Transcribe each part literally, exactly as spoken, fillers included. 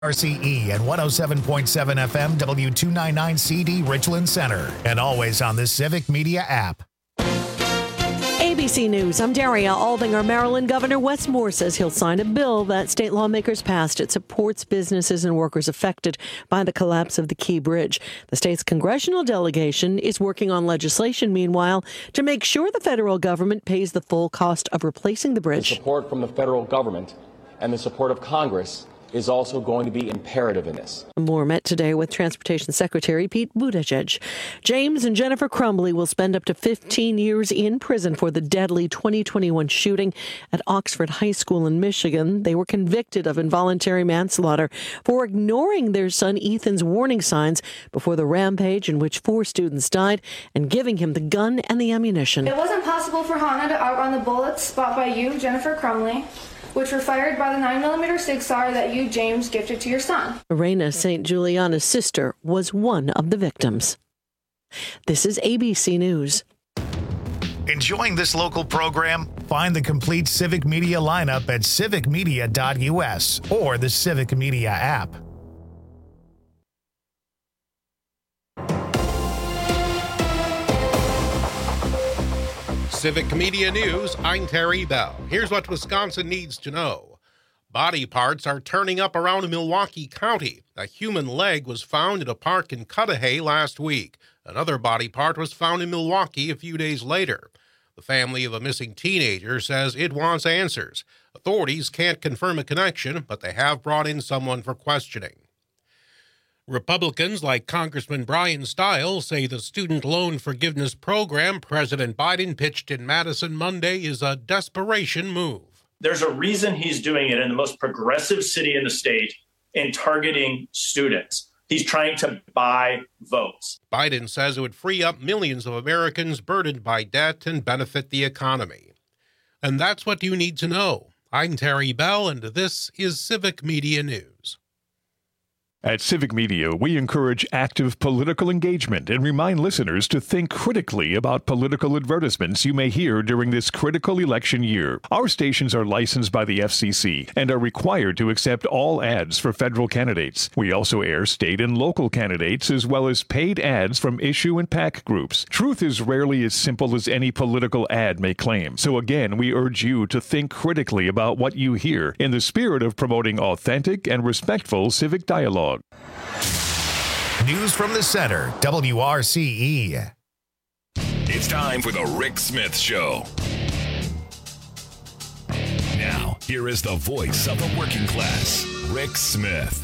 R C E and one oh seven point seven F M W two ninety-nine C D Richland Center, and always on the Civic Media app. A B C News, I'm Daria Aldinger. Maryland Governor Wes Moore says he'll sign a bill that state lawmakers passed. It supports businesses and workers affected by the collapse of the Key Bridge. The state's congressional delegation is working on legislation, meanwhile, to make sure the federal government pays the full cost of replacing the bridge. The support from the federal government and the support of Congress is also going to be imperative in this. Moore met today with Transportation Secretary Pete Buttigieg. James and Jennifer Crumbley will spend up to fifteen years in prison for the deadly twenty twenty-one shooting at Oxford High School in Michigan. They were convicted of involuntary manslaughter for ignoring their son Ethan's warning signs before the rampage in which four students died and giving him the gun and the ammunition. It wasn't possible for Hannah to outrun the bullets spot by you, Jennifer Crumbley, which were fired by the nine millimeter Sig Sauer that you, James, gifted to your son. Irena Saint Juliana's sister was one of the victims. This is A B C News. Enjoying this local program? Find the complete Civic Media lineup at civic media dot U S or the Civic Media app. Civic Media News, I'm Terry Bell. Here's what Wisconsin needs to know. Body parts are turning up around Milwaukee County. A human leg was found at a park in Cudahy last week. Another body part was found in Milwaukee a few days later. The family of a missing teenager says it wants answers. Authorities can't confirm a connection, but they have brought in someone for questioning. Republicans like Congressman Brian Stiles say the student loan forgiveness program President Biden pitched in Madison Monday is a desperation move. There's a reason he's doing it in the most progressive city in the state in targeting students. He's trying to buy votes. Biden says it would free up millions of Americans burdened by debt and benefit the economy. And that's what you need to know. I'm Terry Bell, and this is Civic Media News. At Civic Media, we encourage active political engagement and remind listeners to think critically about political advertisements you may hear during this critical election year. Our stations are licensed by the F C C and are required to accept all ads for federal candidates. We also air state and local candidates as well as paid ads from issue and PAC groups. Truth is rarely as simple as any political ad may claim. So again, we urge you to think critically about what you hear in the spirit of promoting authentic and respectful civic dialogue. News from the center, W R C E. It's time for the Rick Smith Show. Now, here is the voice of the working class, Rick Smith.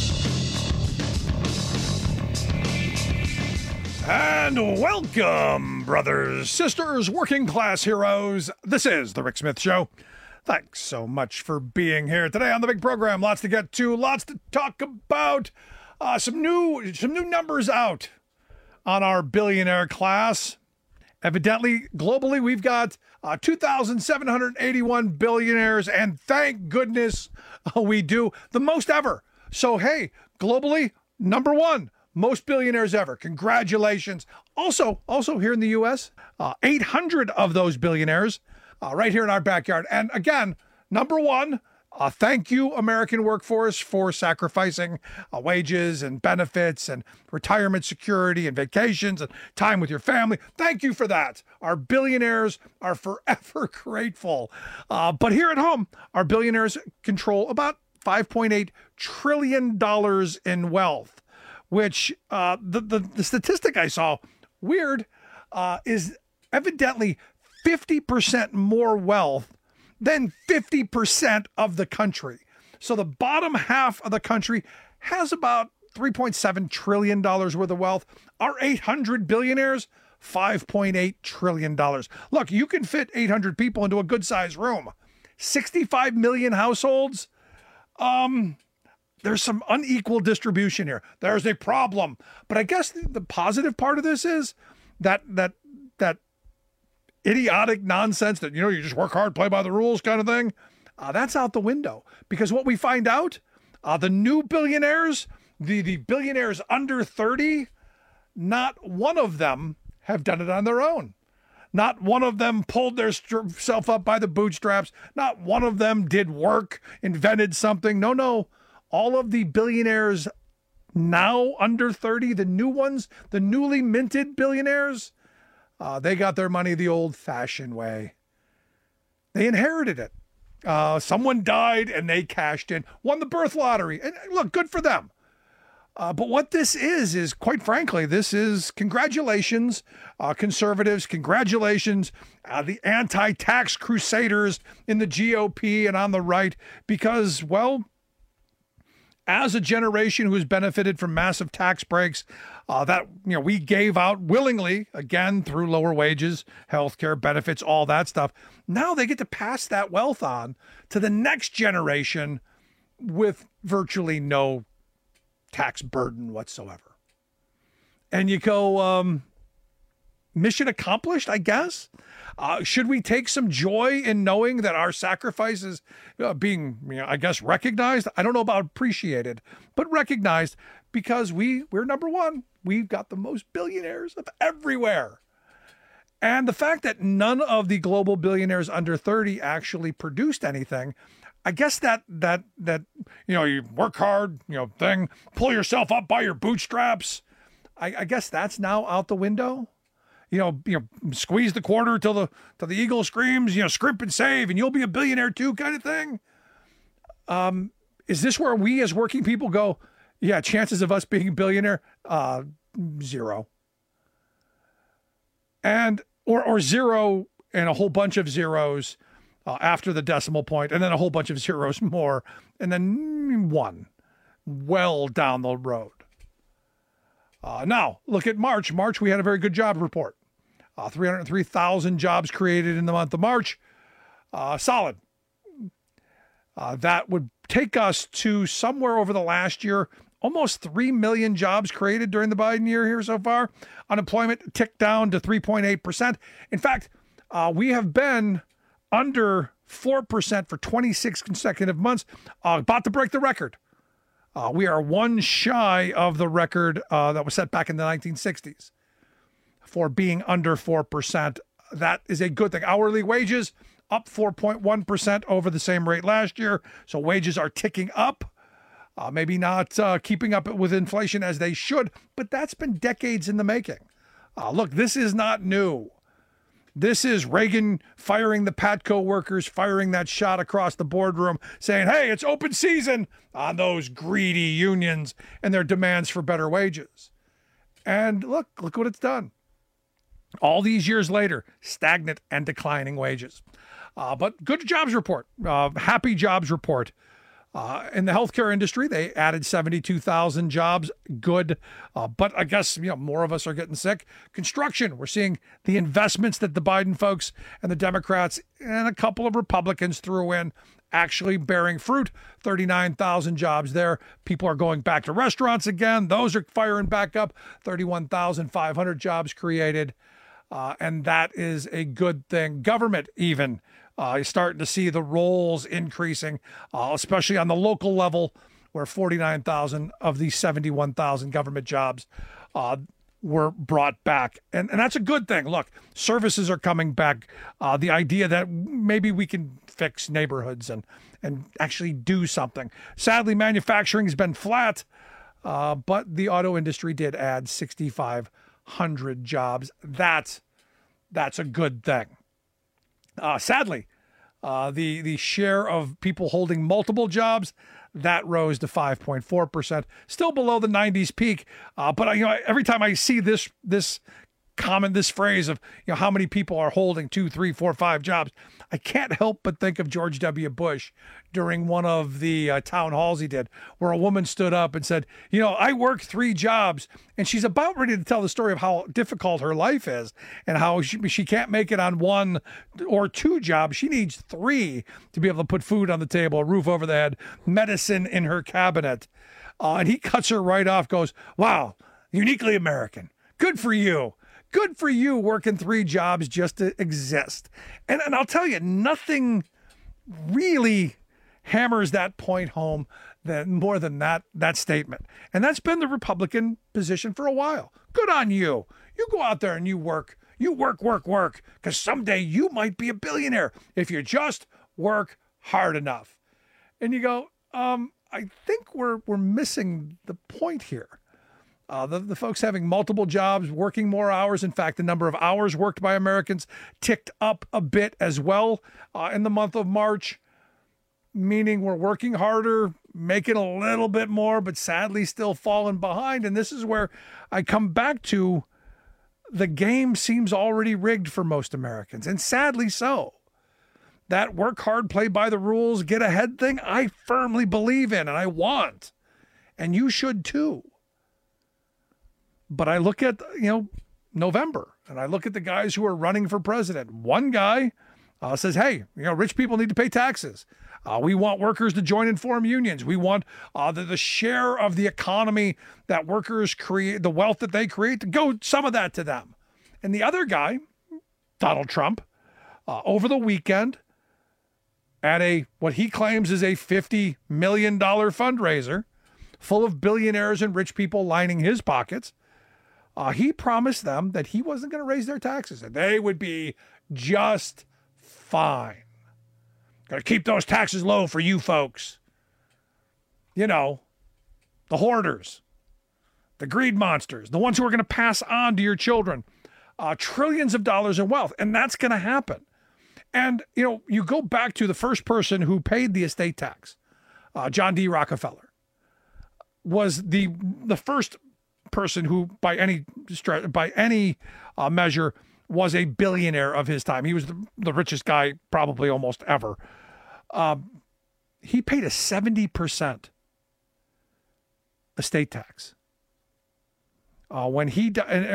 And welcome, brothers, sisters, working class heroes. This is the Rick Smith Show. Thanks so much for being here today on the big program. Lots to get to, lots to talk about. Uh, some new some new numbers out on our billionaire class. Evidently, globally, we've got uh, two thousand seven hundred eighty-one billionaires, and thank goodness uh, we do, the most ever. So, hey, globally, number one, most billionaires ever. Congratulations. Also, also here in the U S, uh, eight hundred of those billionaires Uh, right here in our backyard. And again, number one, uh, thank you, American workforce, for sacrificing uh, wages and benefits and retirement security and vacations and time with your family. Thank you for that. Our billionaires are forever grateful. Uh, but here at home, our billionaires control about five point eight trillion dollars in wealth, which uh, the, the, the statistic I saw, weird, uh, is evidently fifty percent more wealth than fifty percent of the country. So the bottom half of the country has about three point seven trillion dollars worth of wealth. Our eight hundred billionaires, five point eight trillion dollars. Look, you can fit eight hundred people into a good-sized room. sixty-five million households. Um, there's some unequal distribution here. There's a problem. But I guess the, the positive part of this is that that that idiotic nonsense that, you know, you just work hard, play by the rules kind of thing, uh, that's out the window. Because what we find out, uh, the new billionaires, the, the billionaires under thirty, not one of them have done it on their own. Not one of them pulled their st- self up by the bootstraps. Not one of them did work, invented something. No, no. all of the billionaires now under thirty, the new ones, the newly minted billionaires, uh, they got their money the old-fashioned way. They inherited it. Uh, someone died and they cashed in, won the birth lottery. And look, good for them. Uh, but what this is, is quite frankly, this is congratulations, uh, conservatives, congratulations, uh, the anti-tax crusaders in the G O P and on the right, because, well, as a generation who has benefited from massive tax breaks uh, that you know we gave out willingly, again, through lower wages, healthcare benefits, all that stuff, now they get to pass that wealth on to the next generation with virtually no tax burden whatsoever. And you go, um, mission accomplished, I guess? Uh, should we take some joy in knowing that our sacrifice is uh, being, you know, I guess, recognized? I don't know about appreciated, but recognized, because we, we're number one. We've got the most billionaires of everywhere. And the fact that none of the global billionaires under thirty actually produced anything, I guess that, that, that, you know, you work hard, you know, thing, pull yourself up by your bootstraps. I, I guess that's now out the window. You know, you know, squeeze the quarter till the till the eagle screams, you know, scrimp and save, and you'll be a billionaire too, kind of thing. Um, is this where we as working people go, yeah, chances of us being a billionaire, uh, zero. And or or zero and a whole bunch of zeros uh, after the decimal point, and then a whole bunch of zeros more, and then one well down the road. Uh, now, look at March. March, we had a very good job report. Uh, three hundred three thousand jobs created in the month of March. Uh, solid. Uh, that would take us to somewhere over the last year, almost three million jobs created during the Biden year here so far. Unemployment ticked down to three point eight percent. In fact, uh, we have been under four percent for twenty-six consecutive months, uh, about to break the record. Uh, we are one shy of the record uh, that was set back in the nineteen sixties for being under four percent. That is a good thing. Hourly wages up four point one percent over the same rate last year. So wages are ticking up. Uh, maybe not uh, keeping up with inflation as they should, but that's been decades in the making. Uh, look, this is not new. This is Reagan firing the Patco workers, firing that shot across the boardroom, saying, hey, it's open season on those greedy unions and their demands for better wages. And look, look what it's done. All these years later, stagnant and declining wages. Uh, but good jobs report, uh, happy jobs report. Uh, in the healthcare industry, they added seventy-two thousand jobs. Good. Uh, but I guess, you know, more of us are getting sick. Construction, we're seeing the investments that the Biden folks and the Democrats and a couple of Republicans threw in actually bearing fruit. thirty-nine thousand jobs there. People are going back to restaurants again. Those are firing back up. thirty-one thousand five hundred jobs created. Uh, and that is a good thing. Government even. Uh, you're starting to see the roles increasing, uh, especially on the local level, where forty-nine thousand of these seventy-one thousand government jobs uh, were brought back. And, and that's a good thing. Look, services are coming back. Uh, the idea that maybe we can fix neighborhoods and, and actually do something. Sadly, manufacturing has been flat, uh, but the auto industry did add sixty-five hundred jobs. That's, that's a good thing. Uh, sadly, uh, the, the share of people holding multiple jobs, that rose to five point four percent, still below the nineties peak. Uh, but you know, every time I see this, this comment, this phrase of, you know, how many people are holding two, three, four, five jobs, I can't help but think of George W. Bush during one of the uh, town halls he did, where a woman stood up and said, you know, I work three jobs, and she's about ready to tell the story of how difficult her life is and how she, she can't make it on one or two jobs. She needs three to be able to put food on the table, a roof over the head, medicine in her cabinet. Uh, and he cuts her right off, goes, wow, uniquely American. Good for you. Good for you working three jobs just to exist. And, and I'll tell you, nothing really hammers that point home than more than that, that statement. And that's been the Republican position for a while. Good on you. You go out there and you work. You work, work, work, because someday you might be a billionaire if you just work hard enough. And you go, um, I think we're we're missing the point here. Uh, the, the folks having multiple jobs, working more hours. In fact, the number of hours worked by Americans ticked up a bit as well uh, in the month of March, meaning we're working harder, making a little bit more, but sadly still falling behind. And this is where I come back to the game seems already rigged for most Americans, and sadly so. That work hard, play by the rules, get ahead thing, I firmly believe in and I want. And you should too. But I look at, you know, November, and I look at the guys who are running for president. One guy uh, says, hey, you know, rich people need to pay taxes. Uh, we want workers to join and form unions. We want uh, the, the share of the economy that workers create, the wealth that they create, to go some of that to them. And the other guy, Donald Trump, uh, over the weekend, at a what he claims is a fifty million dollars fundraiser full of billionaires and rich people lining his pockets, uh, he promised them that he wasn't going to raise their taxes and they would be just fine. Got to keep those taxes low for you folks. You know, the hoarders, the greed monsters, the ones who are going to pass on to your children uh, trillions of dollars in wealth. And that's going to happen. And, you know, you go back to the first person who paid the estate tax, uh, John D. Rockefeller, was the the first person who, by any by any uh, measure, was a billionaire of his time. He was the, the richest guy probably almost ever. Um, he paid a seventy percent estate tax. Uh, when he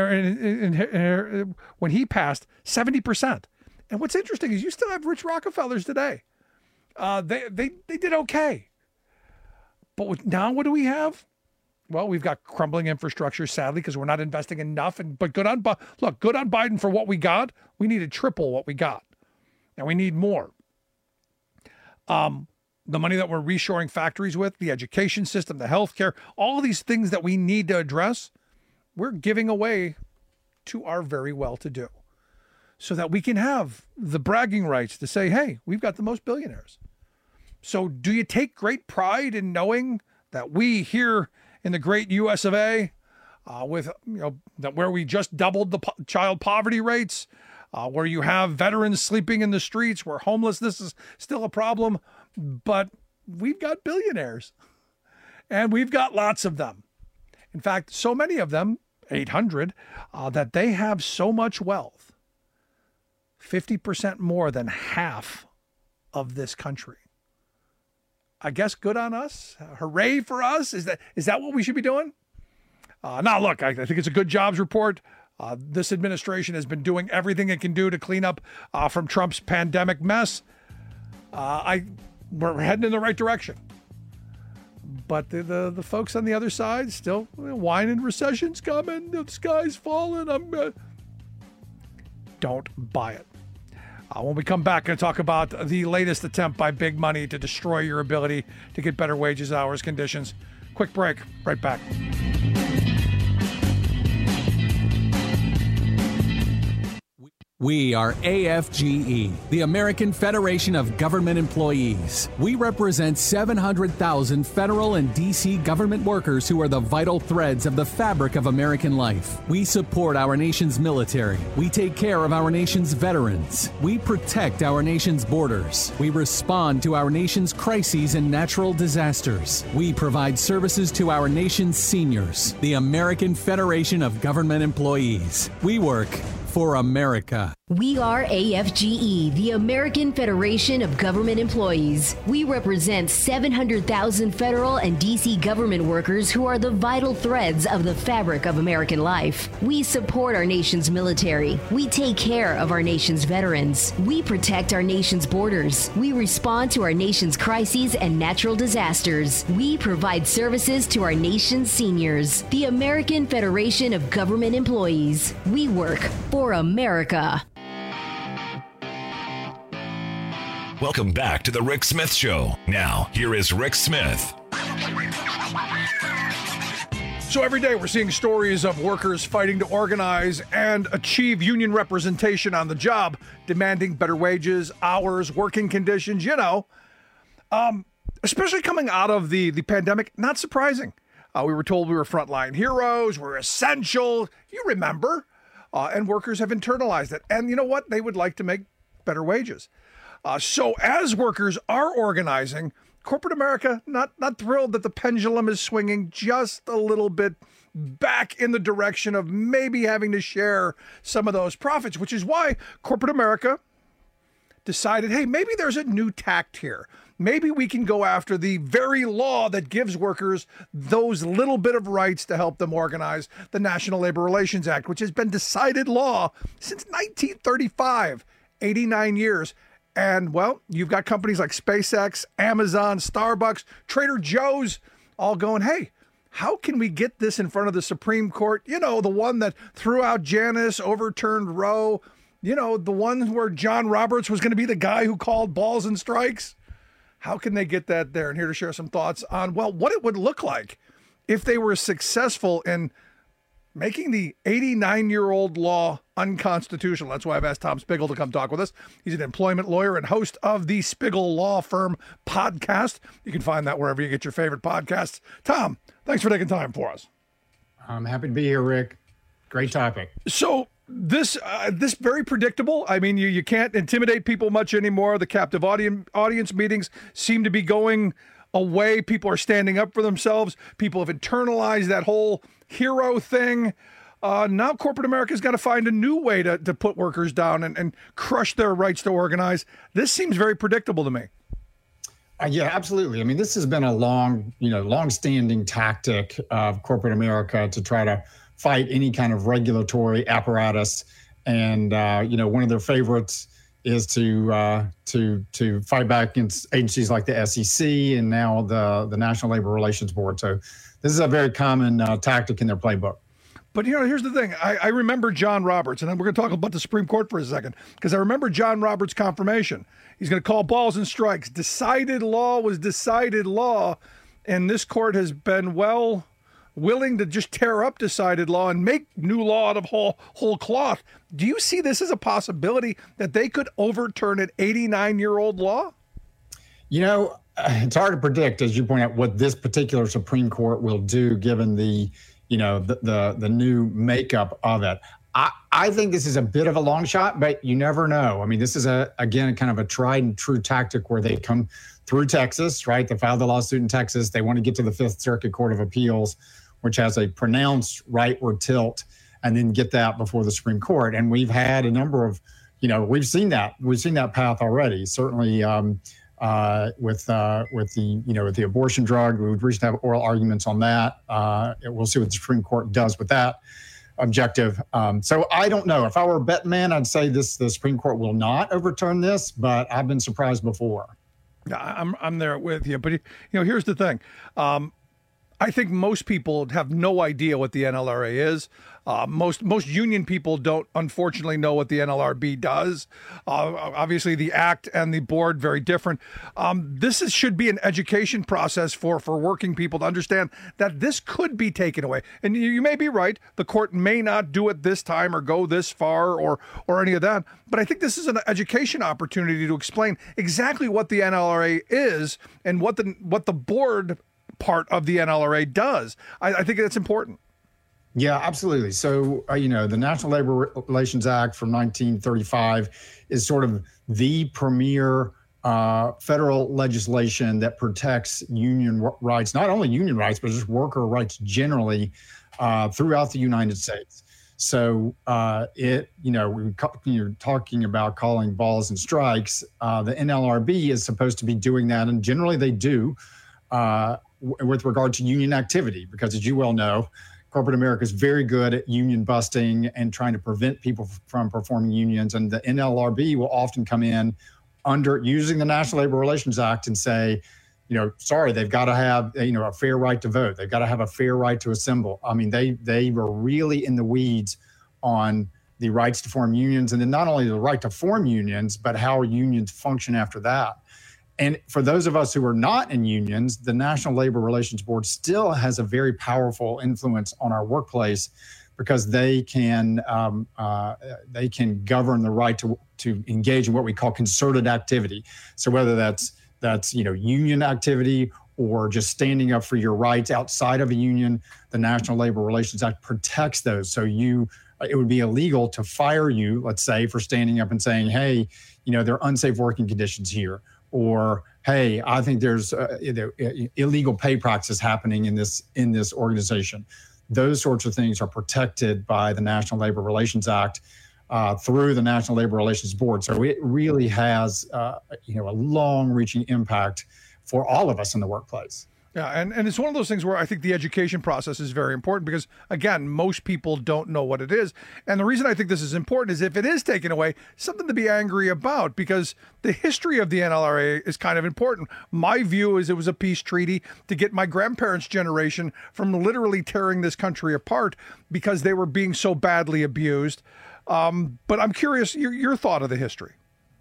when he passed, seventy percent. And what's interesting is you still have rich Rockefellers today. Uh, they they they did okay. But with, now what do we have? Well, we've got crumbling infrastructure, sadly, because we're not investing enough. And but good on look, good on Biden for what we got. We need to triple what we got, and we need more. Um, the money that we're reshoring factories with, the education system, the healthcare, all of these things that we need to address, we're giving away to our very well-to-do, so that we can have the bragging rights to say, hey, we've got the most billionaires. So do you take great pride in knowing that we here in the great U S of A, uh, with, you know, that where we just doubled the po- child poverty rates, uh, where you have veterans sleeping in the streets, where homelessness is still a problem, but we've got billionaires and we've got lots of them. In fact, so many of them, eight hundred, uh, that they have so much wealth, fifty percent more than half of this country. I guess good on us. Hooray for us. Is that is that what we should be doing? Uh, now, look, I, I think it's a good jobs report. Uh, this administration has been doing everything it can do to clean up uh, from Trump's pandemic mess. Uh, I we're heading in the right direction. But the, the, the folks on the other side still whining, recession's coming, the sky's falling. I'm uh... Don't buy it. Uh, when we come back, I'm going to talk about the latest attempt by big money to destroy your ability to get better wages, hours, conditions. Quick break. Right back. We are A F G E, the American Federation of Government Employees. We represent seven hundred thousand federal and D C government workers who are the vital threads of the fabric of American life. We support our nation's military. We take care of our nation's veterans. We protect our nation's borders. We respond to our nation's crises and natural disasters. We provide services to our nation's seniors. The American Federation of Government Employees. We work for America. We are A F G E, the American Federation of Government Employees. We represent seven hundred thousand federal and D C government workers who are the vital threads of the fabric of American life. We support our nation's military. We take care of our nation's veterans. We protect our nation's borders. We respond to our nation's crises and natural disasters. We provide services to our nation's seniors. The American Federation of Government Employees. We work for America. Welcome back to the Rick Smith Show. Now, here is Rick Smith. So every day we're seeing stories of workers fighting to organize and achieve union representation on the job, demanding better wages, hours, working conditions, you know. Um, especially coming out of the, the pandemic, not surprising. Uh, we were told we were frontline heroes, we're essential. You remember. Uh, and workers have internalized it. And you know what? They would like to make better wages. Uh, so as workers are organizing, corporate America, not not thrilled that the pendulum is swinging just a little bit back in the direction of maybe having to share some of those profits, which is why corporate America decided, hey, maybe there's a new tact here. Maybe we can go after the very law that gives workers those little bit of rights to help them organize, the National Labor Relations Act, which has been decided law since nineteen thirty-five, eighty-nine years. And, well, you've got companies like SpaceX, Amazon, Starbucks, Trader Joe's all going, hey, how can we get this in front of the Supreme Court? You know, the one that threw out Janus, overturned Roe, you know, the one where John Roberts was going to be the guy who called balls and strikes. How can they get that there? And here to share some thoughts on, well, what it would look like if they were successful in making the eighty-nine-year-old law unconstitutional. That's why I've asked Tom Spiegel to come talk with us. He's an employment lawyer and host of the Spiegel Law Firm podcast. You can find that wherever you get your favorite podcasts. Tom, thanks for taking time for us. I'm happy to be here, Rick. Great topic. So this uh, this very predictable. I mean, you, you can't intimidate people much anymore. The captive audience, audience meetings seem to be going away. People are standing up for themselves. People have internalized that whole hero thing. Uh, now corporate America's got to find a new way to, to put workers down and, and crush their rights to organize. This seems very predictable to me. Uh, yeah, absolutely. I mean, this has been a long, you know, long-standing tactic of corporate America to try to fight any kind of regulatory apparatus. And, uh, you know, one of their favorites is to uh, to to fight back against agencies like the S E C and now the, the National Labor Relations Board. So this is a very common uh, tactic in their playbook. But, you know, here's the thing. I, I remember John Roberts, and then we're going to talk about the Supreme Court for a second, because I remember John Roberts' confirmation. He's going to call balls and strikes. Decided law was decided law, and this court has been, well, willing to just tear up decided law and make new law out of whole, whole cloth. Do you see this as a possibility that they could overturn an eighty-nine-year-old law? You know, it's hard to predict, as you point out, what this particular Supreme Court will do given the you know, the, the the new makeup of it. I, I think this is a bit of a long shot, but you never know. I mean, this is, a again, kind of a tried and true tactic where they come through Texas, right? They filed the lawsuit in Texas. They want to get to the Fifth Circuit Court of Appeals, which has a pronounced rightward tilt, and then get that before the Supreme Court. And we've had a number of, you know, we've seen that. We've seen that path already. Certainly, um, Uh, with uh, with the you know with the abortion drug, we would recently have oral arguments on that. Uh, we'll see what the Supreme Court does with that objective. Um, so I don't know. If I were a bet man, I'd say this: the Supreme Court will not overturn this. But I've been surprised before. Yeah, I'm I'm there with you. But you know, here's the thing. Um, I think most people have no idea what the N L R A is. Uh, most most union people don't, unfortunately, know what the N L R B does. Uh, obviously, the Act and the board, very different. Um, this is, should be an education process for, for working people to understand that this could be taken away. And you, you may be right. The court may not do it this time or go this far or or any of that. But I think this is an education opportunity to explain exactly what the N L R A is and what the what the board part of the N L R A does. I, I think that's important. Yeah, absolutely. So, uh, you know, the National Labor Relations Act from nineteen thirty-five is sort of the premier uh, federal legislation that protects union rights, not only union rights, but just worker rights generally uh, throughout the United States. So it, uh, you know, we you're talking about calling balls and strikes. Uh, the N L R B is supposed to be doing that, and generally they do uh, w- with regard to union activity, because as you well know, corporate America is very good at union busting and trying to prevent people from performing unions. And the N L R B will often come in under using the National Labor Relations Act and say, you know, sorry, they've got to have, you know, a fair right to vote. They've got to have a fair right to assemble. I mean, they they were really in the weeds on the rights to form unions, and then not only the right to form unions, but how unions function after that. And for those of us who are not in unions, the National Labor Relations Board still has a very powerful influence on our workplace, because they can um, uh, they can govern the right to to engage in what we call concerted activity. So whether that's that's, you know, union activity or just standing up for your rights outside of a union. The National Labor Relations Act protects those. So you, it would be illegal to fire you, let's say, for standing up and saying, hey, you know, there are unsafe working conditions here. Or, hey, I think there's uh, you know, illegal pay practices happening in this in this organization. Those sorts of things are protected by the National Labor Relations Act uh, through the National Labor Relations Board. So it really has, uh, you know, a long-reaching impact for all of us in the workplace. Yeah, and, and it's one of those things where I think the education process is very important because, again, most people don't know what it is. And the reason I think this is important is if it is taken away, something to be angry about, because the history of the N L R A is kind of important. My view is it was a peace treaty to get my grandparents' generation from literally tearing this country apart because they were being so badly abused. Um, but I'm curious, your, your thought of the history.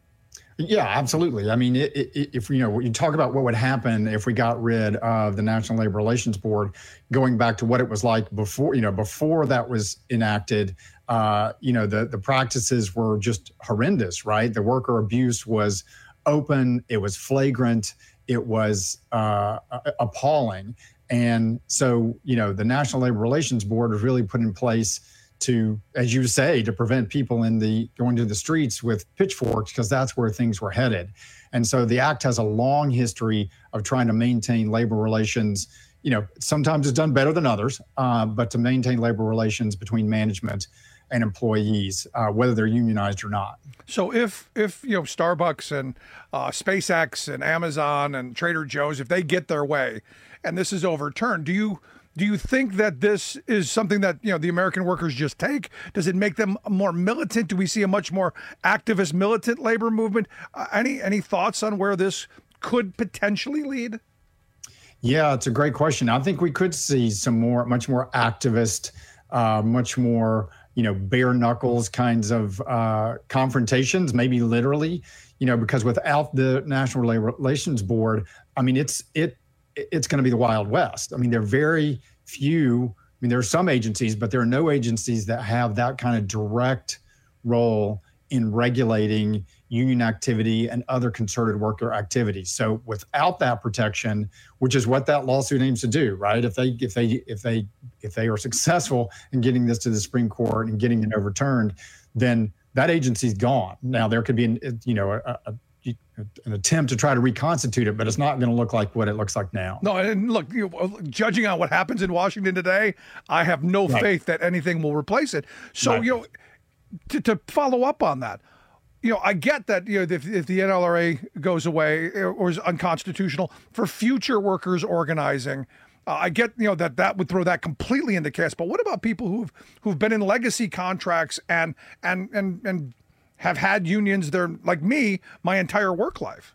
Yeah, absolutely. I mean, it, it, if you know, you talk about what would happen if we got rid of the National Labor Relations Board, going back to what it was like before, you know, before that was enacted, uh, you know, the, the practices were just horrendous, right? The worker abuse was open. It was flagrant. It was uh, appalling. And so, you know, the National Labor Relations Board was really put in place to, as you say, to prevent people in the going to the streets with pitchforks, because that's where things were headed. And so the act has a long history of trying to maintain labor relations. You know, sometimes it's done better than others, uh, but to maintain labor relations between management and employees, uh, whether they're unionized or not. So if, if you know, Starbucks and uh, SpaceX and Amazon and Trader Joe's, if they get their way and this is overturned, do you Do you think that this is something that, you know, the American workers just take? Does it make them more militant? Do we see a much more activist, militant labor movement? Uh, any any thoughts on where this could potentially lead? Yeah, it's a great question. I think we could see some more, much more activist, uh, much more, you know, bare knuckles kinds of uh, confrontations, maybe literally, you know, because without the National Labor Relations Board, I mean, it's it. it's going to be the Wild West. I mean, there are very few, I mean, there are some agencies, but there are no agencies that have that kind of direct role in regulating union activity and other concerted worker activities. So without that protection, which is what that lawsuit aims to do, right? If they, if they, if they, if they are successful in getting this to the Supreme Court and getting it overturned, then that agency's gone. Now there could be, an, you know, a, a an attempt to try to reconstitute it, but it's not going to look like what it looks like now. No, and look, you know, judging on what happens in Washington today, I have no right. faith that anything will replace it. So, right. you know, to, to follow up on that, you know, I get that, you know, if, if the N L R A goes away or is unconstitutional for future workers organizing, uh, I get, you know, that that would throw that completely into chaos. But what about people who've who've been in legacy contracts and and and and have had unions there, like me, my entire work life?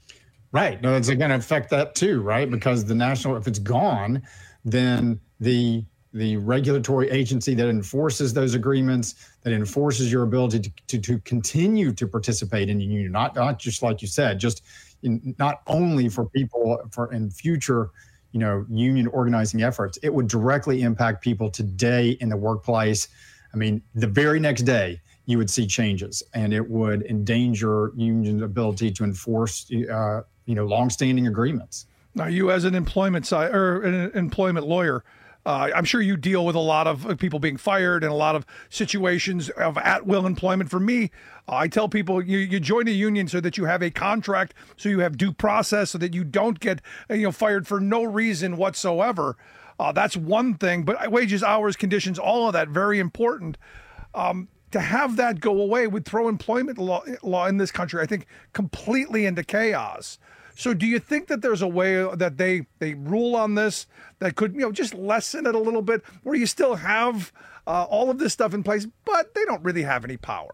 Right. No, it's going to affect that too, right? Because the national, if it's gone, then the the regulatory agency that enforces those agreements, that enforces your ability to, to, to continue to participate in the union, not not just like you said, just in, not only for people for in future, you know, union organizing efforts, it would directly impact people today in the workplace. I mean, the very next day, you would see changes, and it would endanger union ability to enforce, uh, you know, longstanding agreements. Now, you as an employment side or an employment lawyer, uh, I'm sure you deal with a lot of people being fired and a lot of situations of at-will employment. For me, uh, I tell people you, you join a union so that you have a contract, so you have due process, so that you don't get, you know, fired for no reason whatsoever. Uh, that's one thing, but wages, hours, conditions, all of that, very important. Um, To have that go away would throw employment law, law in this country, I think, completely into chaos. So do you think that there's a way that they they rule on this that could, you know, just lessen it a little bit, where you still have uh, all of this stuff in place, but they don't really have any power?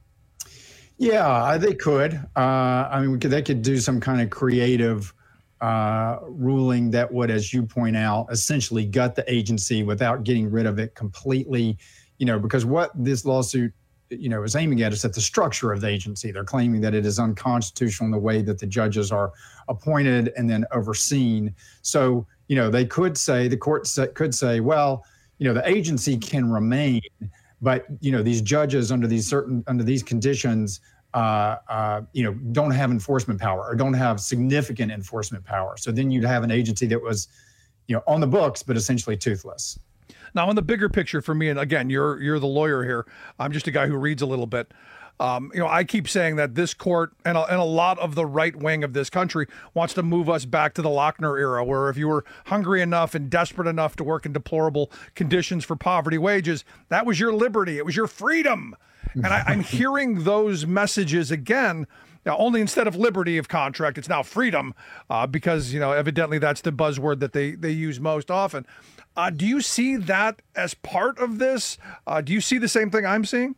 Yeah, they could. Uh, I mean, we could, they could do some kind of creative uh, ruling that would, as you point out, essentially gut the agency without getting rid of it completely. You know, because what this lawsuit, you know, is aiming at is at the structure of the agency. They're claiming that it is unconstitutional in the way that the judges are appointed and then overseen. So, you know, they could say, the court could say, well, you know, the agency can remain, but, you know, these judges under these certain, under these conditions, uh, uh, you know, don't have enforcement power or don't have significant enforcement power. So then you'd have an agency that was, you know, on the books, but essentially toothless. Now, in the bigger picture for me, and again, you're you're the lawyer here. I'm just a guy who reads a little bit. Um, you know, I keep saying that this court and a, and a lot of the right wing of this country wants to move us back to the Lochner era, where if you were hungry enough and desperate enough to work in deplorable conditions for poverty wages, that was your liberty. It was your freedom. And I, I'm hearing those messages again. Now, only instead of liberty of contract, it's now freedom, uh, because, you know, evidently that's the buzzword that they, they use most often. Uh, do you see that as part of this? Uh, do you see the same thing I'm seeing?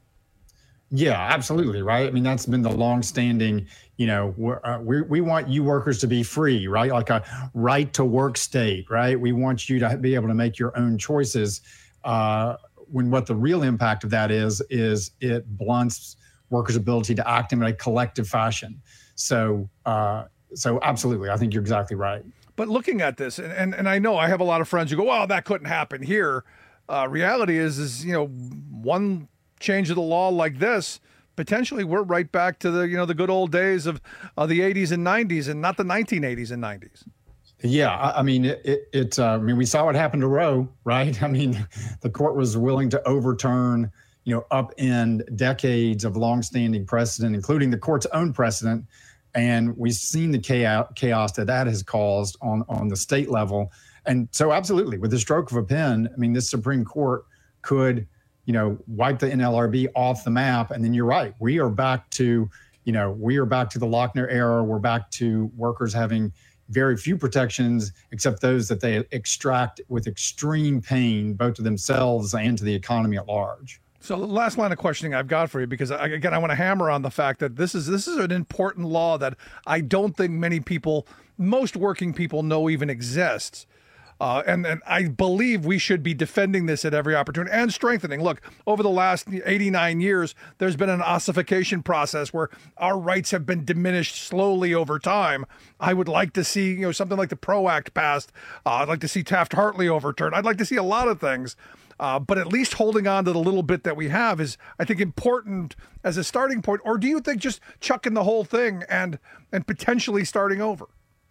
Yeah, absolutely. Right. I mean, that's been the longstanding, you know, we're, uh, we we want you workers to be free, right? Like a right to work state, right? We want you to be able to make your own choices. Uh, when what the real impact of that is, is it blunts workers' ability to act in a collective fashion. So, uh, so absolutely. I think you're exactly right. But looking at this, and, and, and I know I have a lot of friends who go, well, that couldn't happen here. Uh, reality is, is, you know, one change of the law like this, potentially we're right back to the, you know, the good old days of uh, the eighties and nineties and not the nineteen eighties and nineties. Yeah, I, I mean, it, it, it uh, I mean, we saw what happened to Roe, right? I mean, the court was willing to overturn, you know, upend decades of longstanding precedent, including the court's own precedent. And we've seen the chaos, chaos that that has caused on, on the state level. And so absolutely, with the stroke of a pen, I mean, this Supreme Court could, you know, wipe the N L R B off the map. And then you're right. We are back to, you know, we are back to the Lochner era. We're back to workers having very few protections, except those that they extract with extreme pain, both to themselves and to the economy at large. So the last line of questioning I've got for you, because I, again, I want to hammer on the fact that this is this is an important law that I don't think many people, most working people know even exists. Uh, and, and I believe we should be defending this at every opportunity and strengthening. Look, over the last eighty-nine years, there's been an ossification process where our rights have been diminished slowly over time. I would like to see, you know, something like the PRO Act passed. Uh, I'd like to see Taft-Hartley overturned. I'd like to see a lot of things. Uh, but at least holding on to the little bit that we have is, I think, important as a starting point. Or do you think just chucking the whole thing and and potentially starting over?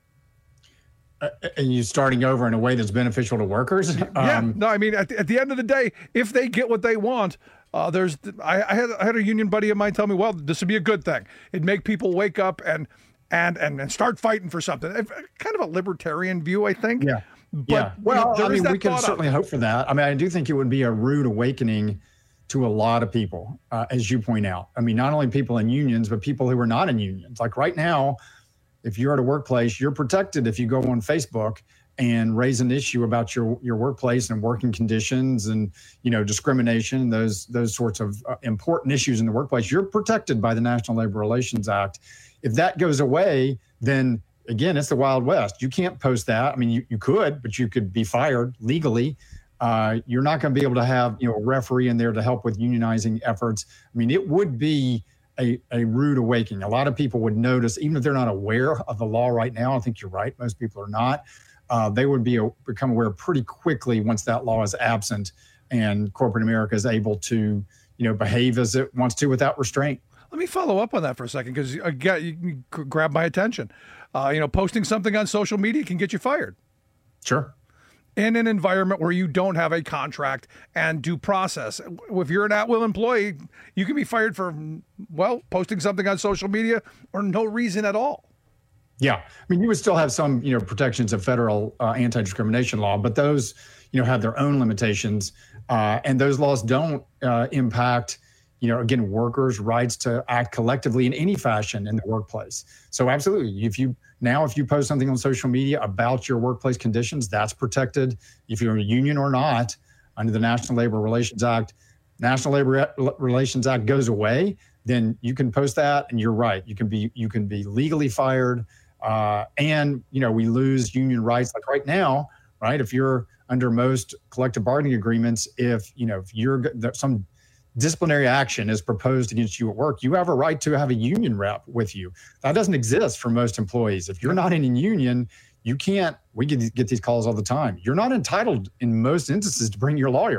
Uh, and you starting over in a way that's beneficial to workers? Yeah, um, no, I mean, at the, at the end of the day, if they get what they want, uh, there's, I, I had I had a union buddy of mine tell me, well, this would be a good thing. It'd make people wake up and and and, and start fighting for something. Kind of a libertarian view, I think. Yeah. But, yeah. Well, you know, I mean, we can certainly hope for that. I mean, I do think it would be a rude awakening to a lot of people, uh, as you point out. I mean, not only people in unions, but people who are not in unions. Like right now, if you're at a workplace, you're protected if you go on Facebook and raise an issue about your your workplace and working conditions and, you know, discrimination, those those sorts of uh, important issues in the workplace. You're protected by the National Labor Relations Act. If that goes away, then again, it's the Wild West. You can't post that. I mean, you, you could, but you could be fired legally. Uh, you're not going to be able to have, you know, a referee in there to help with unionizing efforts. I mean, it would be a, a rude awakening. A lot of people would notice, even if they're not aware of the law right now. I think you're right. Most people are not. Uh, they would be a, become aware pretty quickly once that law is absent and corporate America is able to, you know, behave as it wants to without restraint. Let me follow up on that for a second, because again, you can grab my attention. Uh, you know, posting something on social media can get you fired. Sure. In an environment where you don't have a contract and due process. If you're an at-will employee, you can be fired for, well, posting something on social media or no reason at all. Yeah. I mean, you would still have some, you know, protections of federal uh, anti-discrimination law, but those, you know, have their own limitations. Uh, and those laws don't uh, impact, you know, again, workers' rights to act collectively in any fashion in the workplace. So absolutely, if you now, if you post something on social media about your workplace conditions, that's protected. If you're a union or not, under the National Labor Relations Act, National Labor Relations Act goes away, then you can post that, and you're right. You can be you can be legally fired, uh, and you know we lose union rights. Like right now, right? If you're under most collective bargaining agreements, if you know if you're some disciplinary action is proposed against you at work, you have a right to have a union rep with you. That doesn't exist for most employees. If you're not in a union, you can't, we get, get these calls all the time. You're not entitled in most instances to bring your lawyer.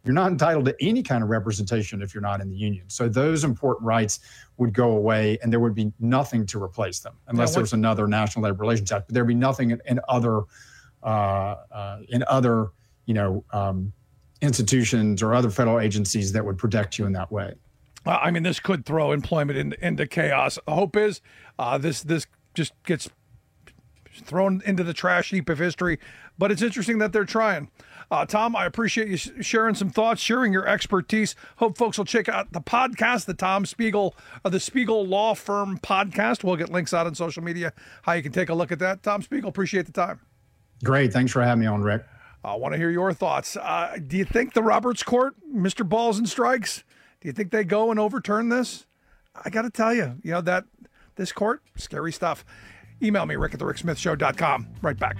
you're not entitled to any kind of representation if you're not in the union. So those important rights would go away, and there would be nothing to replace them unless there was another National Labor Relations Act. But there'd be nothing in, in other uh, uh, in other you know um, institutions or other federal agencies that would protect you in that way. Uh, I mean, this could throw employment in, into chaos. The hope is uh, this this just gets thrown into the trash heap of history. But it's interesting that they're trying. Uh, Tom, I appreciate you sharing some thoughts, sharing your expertise. Hope folks will check out the podcast, the Tom Spiegel, uh, the Spiegel Law Firm podcast. We'll get links out on social media, how you can take a look at that. Tom Spiegel, appreciate the time. Great. Thanks for having me on, Rick. I want to hear your thoughts. Uh, do you think the Roberts Court, Mister Balls and Strikes, do you think they go and overturn this? I got to tell you, you know, that this court, scary stuff. Email me, rick at the rick smith show dot com. Right back.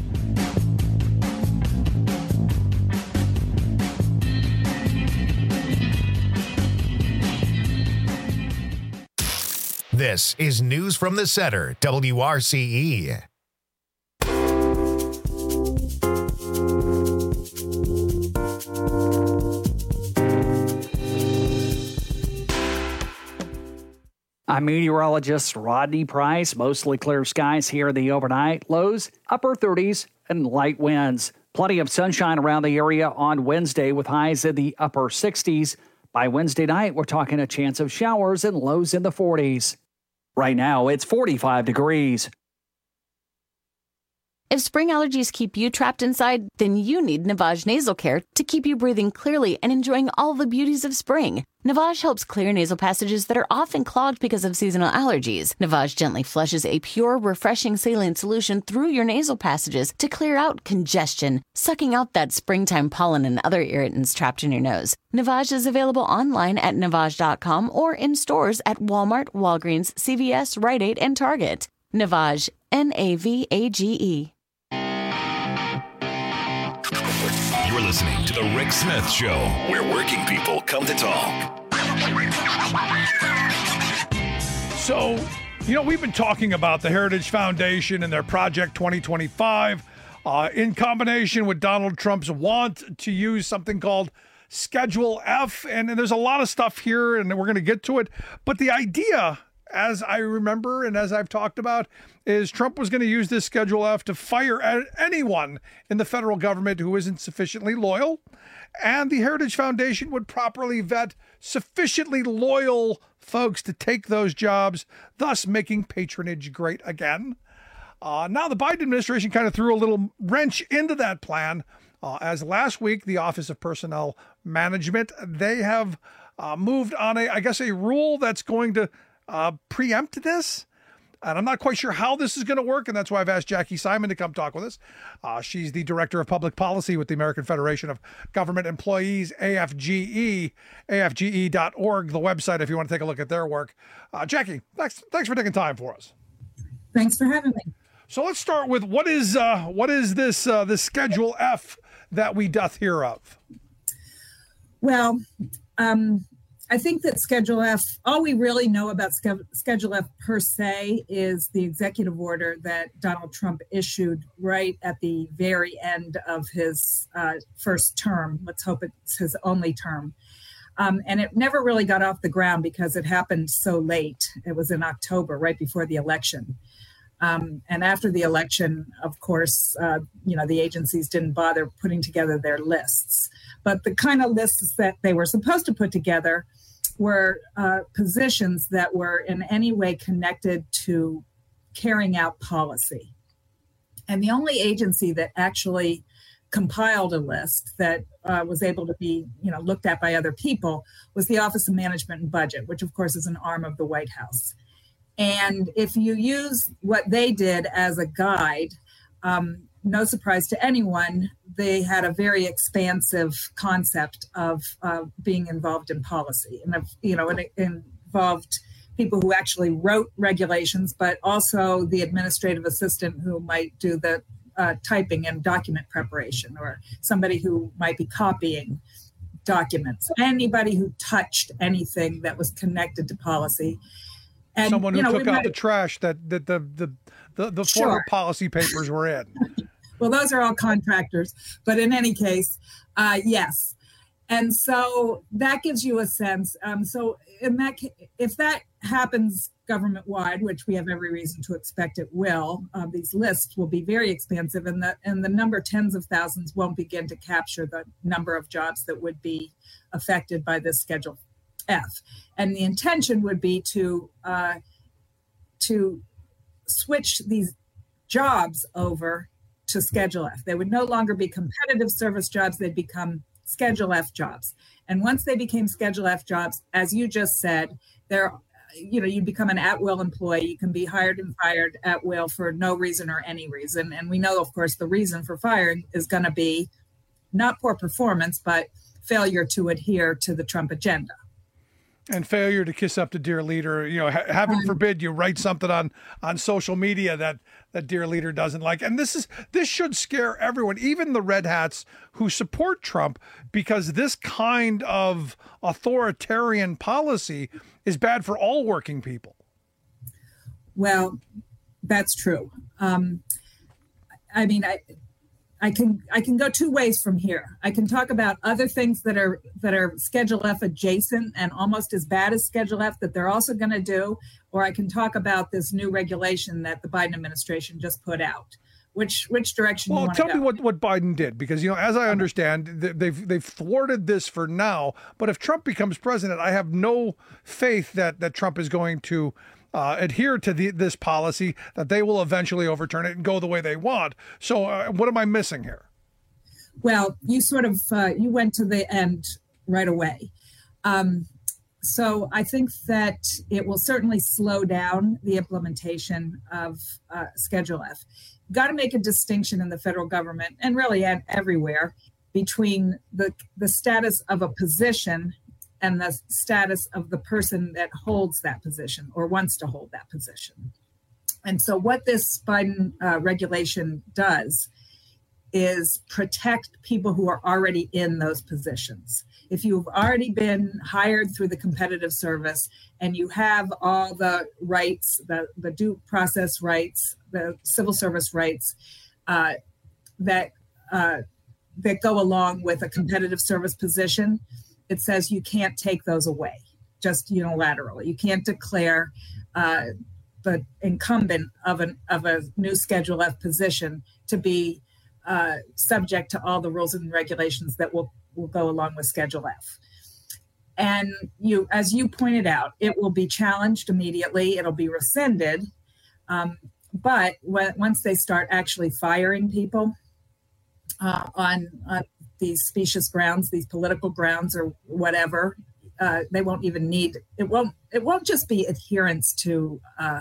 This is News from the Center, W R C E. I'm meteorologist Rodney Price. Mostly clear skies here in the overnight. Lows, upper thirties and light winds. Plenty of sunshine around the area on Wednesday with highs in the upper sixties. By Wednesday night, we're talking a chance of showers and lows in the forties. Right now, it's forty-five degrees. If spring allergies keep you trapped inside, then you need Navage Nasal Care to keep you breathing clearly and enjoying all the beauties of spring. Navage helps clear nasal passages that are often clogged because of seasonal allergies. Navage gently flushes a pure, refreshing saline solution through your nasal passages to clear out congestion, sucking out that springtime pollen and other irritants trapped in your nose. Navage is available online at navage dot com or in stores at Walmart, Walgreens, C V S, Rite Aid, and Target. Navage, N A V A G E. You're listening to The Rick Smith Show, where working people come to talk. So, you know, we've been talking about the Heritage Foundation and their Project twenty twenty-five uh, in combination with Donald Trump's want to use something called Schedule F. And, and there's a lot of stuff here, and we're going to get to it. But the idea, as I remember and as I've talked about, is Trump was going to use this Schedule F to fire anyone in the federal government who isn't sufficiently loyal. And the Heritage Foundation would properly vet sufficiently loyal folks to take those jobs, thus making patronage great again. Uh, now, the Biden administration kind of threw a little wrench into that plan, uh, as last week, the Office of Personnel Management, they have uh, moved on, a, I guess, a rule that's going to uh, preempt this. And I'm not quite sure how this is going to work, and that's why I've asked Jackie Simon to come talk with us. Uh, she's the Director of Public Policy with the American Federation of Government Employees, A F G E, A F G E dot org, the website, if you want to take a look at their work. Uh, Jackie, thanks, thanks for taking time for us. Thanks for having me. So let's start with what is uh, what is this uh, this Schedule F that we doth hear of? Well, um, I think that Schedule F, all we really know about Schedule F per se is the executive order that Donald Trump issued right at the very end of his uh, first term. Let's hope it's his only term. Um, and it never really got off the ground because it happened so late. It was in October, right before the election. Um, and after the election, of course, uh, you know, the agencies didn't bother putting together their lists. But the kind of lists that they were supposed to put together were uh, positions that were in any way connected to carrying out policy. And the only agency that actually compiled a list that uh, was able to be, you know, looked at by other people was the Office of Management and Budget, which of course is an arm of the White House. And if you use what they did as a guide, um, no surprise to anyone, they had a very expansive concept of uh, being involved in policy. And, you know, and it involved people who actually wrote regulations, but also the administrative assistant who might do the uh, typing and document preparation, or somebody who might be copying documents, anybody who touched anything that was connected to policy. And, someone who you know, took out might, the trash that, that the, the, the, the sure. former policy papers were in. Well, those are all contractors. But in any case, uh, yes. And so that gives you a sense. Um, so in that, if that happens government-wide, which we have every reason to expect it will, uh, these lists will be very expansive, and the and the number tens of thousands won't begin to capture the number of jobs that would be affected by this Schedule F. And the intention would be to uh, to switch these jobs over to Schedule F. They would no longer be competitive service jobs; they'd become Schedule F jobs. And once they became Schedule F jobs, as you just said, they're, you know, you become an at-will employee. You can be hired and fired at will for no reason or any reason. And we know, of course, the reason for firing is going to be not poor performance, but failure to adhere to the Trump agenda. And failure to kiss up to dear leader. You know, ha- heaven forbid you write something on on social media that that dear leader doesn't like. And this is this should scare everyone, even the red hats who support Trump, because this kind of authoritarian policy is bad for all working people. Well, that's true. Um, I mean, I. I can I can go two ways from here. I can talk about other things that are that are Schedule F adjacent and almost as bad as Schedule F that they're also going to do, or I can talk about this new regulation that the Biden administration just put out. Which which direction? Well, you want tell to go? me what, what Biden did, because, you know, as I understand, they've they've thwarted this for now. But if Trump becomes president, I have no faith that that Trump is going to Uh, adhere to the, this policy, that they will eventually overturn it and go the way they want. So uh, what am I missing here? Well, you sort of, uh, you went to the end right away. Um, so I think that it will certainly slow down the implementation of uh, Schedule F. Got to make a distinction in the federal government, and really everywhere, between the the status of a position and the status of the person that holds that position or wants to hold that position. And so what this Biden uh, regulation does is protect people who are already in those positions. If you've already been hired through the competitive service and you have all the rights, the, the due process rights, the civil service rights uh, that uh, that go along with a competitive service position, it says you can't take those away just unilaterally. You can't declare uh, the incumbent of an of a new Schedule F position to be uh, subject to all the rules and regulations that will, will go along with Schedule F. And you, as you pointed out, it will be challenged immediately. It'll be rescinded. Um, but when, once they start actually firing people uh, on, on these specious grounds, these political grounds or whatever, uh, they won't even need, it won't, it won't just be adherence to, uh,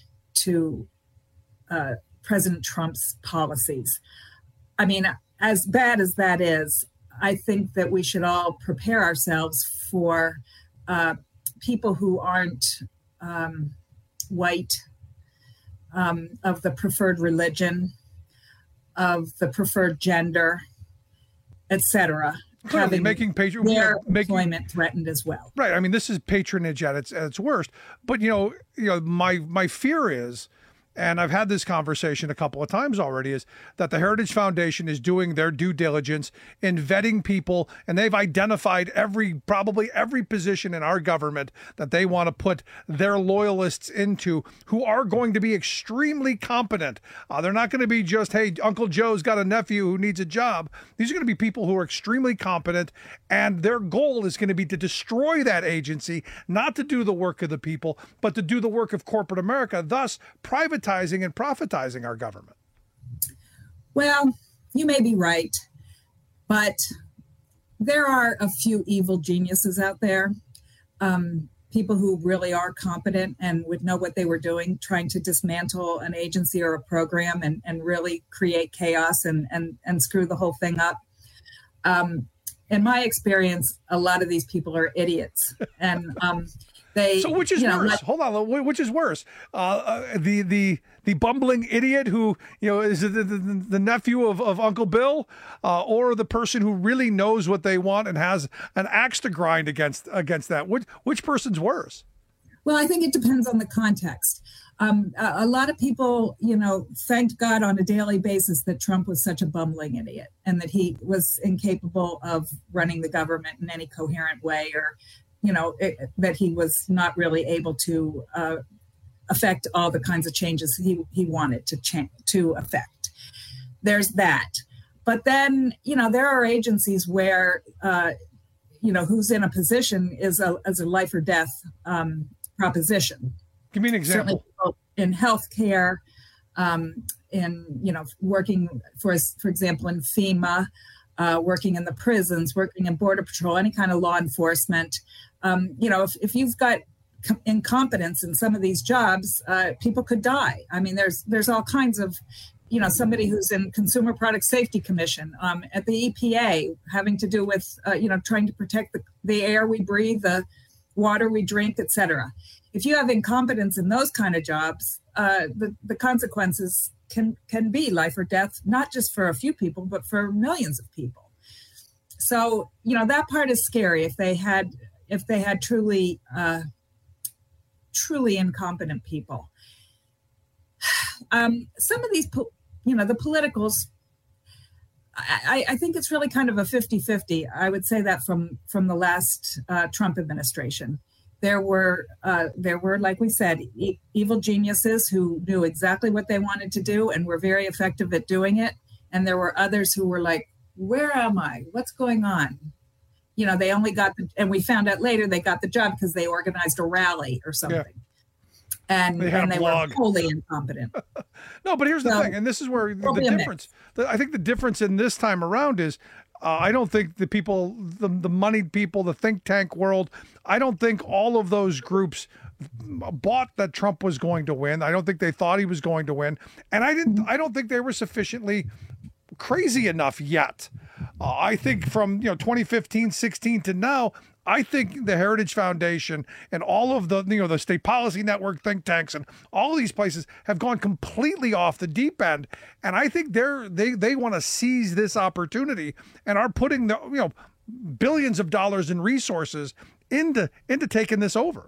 to uh, President Trump's policies. I mean, as bad as that is, I think that we should all prepare ourselves for uh, people who aren't um, white, um, of the preferred religion, of the preferred gender, et cetera, Clearly making patron their making, employment threatened as well. Right. I mean, this is patronage at its at its worst. But you know, you know, my my fear is, and I've had this conversation a couple of times already, is that the Heritage Foundation is doing their due diligence in vetting people, and they've identified every, probably every position in our government that they want to put their loyalists into, who are going to be extremely competent. Uh, they're not going to be just, hey, Uncle Joe's got a nephew who needs a job. These are going to be people who are extremely competent, and their goal is going to be to destroy that agency, not to do the work of the people, but to do the work of corporate America, thus private and profitizing our government. Well, you may be right, but there are a few evil geniuses out there, um, people who really are competent and would know what they were doing, trying to dismantle an agency or a program and, and really create chaos and, and, and screw the whole thing up. Um, in my experience, a lot of these people are idiots. And um, They, so which is you know, worse? like, Hold on, which is worse? Uh, uh, the the the bumbling idiot who, you know, is the the, the nephew of, of Uncle Bill, uh, or the person who really knows what they want and has an axe to grind against against that? Which which person's worse? Well, I think it depends on the context. Um, a, a lot of people, you know, thanked God on a daily basis that Trump was such a bumbling idiot and that he was incapable of running the government in any coherent way, or, you know, it, that he was not really able to uh, affect all the kinds of changes he, he wanted to change, to affect. There's that. But then, you know, there are agencies where, uh, you know, who's in a position is a, as a life or death um, proposition. Give me an example. Certainly in healthcare, um, in, you know, working for, for example, in FEMA, uh, working in the prisons, working in Border Patrol, any kind of law enforcement. Um, you know, if, if you've got incompetence in some of these jobs, uh, people could die. I mean, there's there's all kinds of, you know, somebody who's in Consumer Product Safety Commission, um, at the E P A, having to do with, uh, you know, trying to protect the, the air we breathe, the water we drink, et cetera. If you have incompetence in those kind of jobs, uh, the, the consequences can can be life or death, not just for a few people, but for millions of people. So, you know, that part is scary. If they had, if they had truly, uh, truly incompetent people. Um, some of these, you know, the politicals, I, I think it's really kind of a fifty-fifty. I would say that from from the last uh, Trump administration. There were, uh, there were, like we said, e- evil geniuses who knew exactly what they wanted to do and were very effective at doing it. And there were others who were like, where am I? What's going on? You know, they only got, the, and we found out later they got the job because they organized a rally or something. Yeah. And they, and they were wholly incompetent. No, but here's the so, thing, and this is where the difference, the, I think the difference in this time around is, uh, I don't think the people, the, the moneyed people, the think tank world, I don't think all of those groups bought that Trump was going to win. I don't think they thought he was going to win. And I didn't, I don't think they were sufficiently crazy enough yet. Uh, I think from, you know, twenty fifteen, sixteen to now, I think the Heritage Foundation and all of the, you know, the State Policy Network think tanks and all of these places have gone completely off the deep end. And I think they're, they, they want to seize this opportunity and are putting the, you know, billions of dollars in resources into, into taking this over.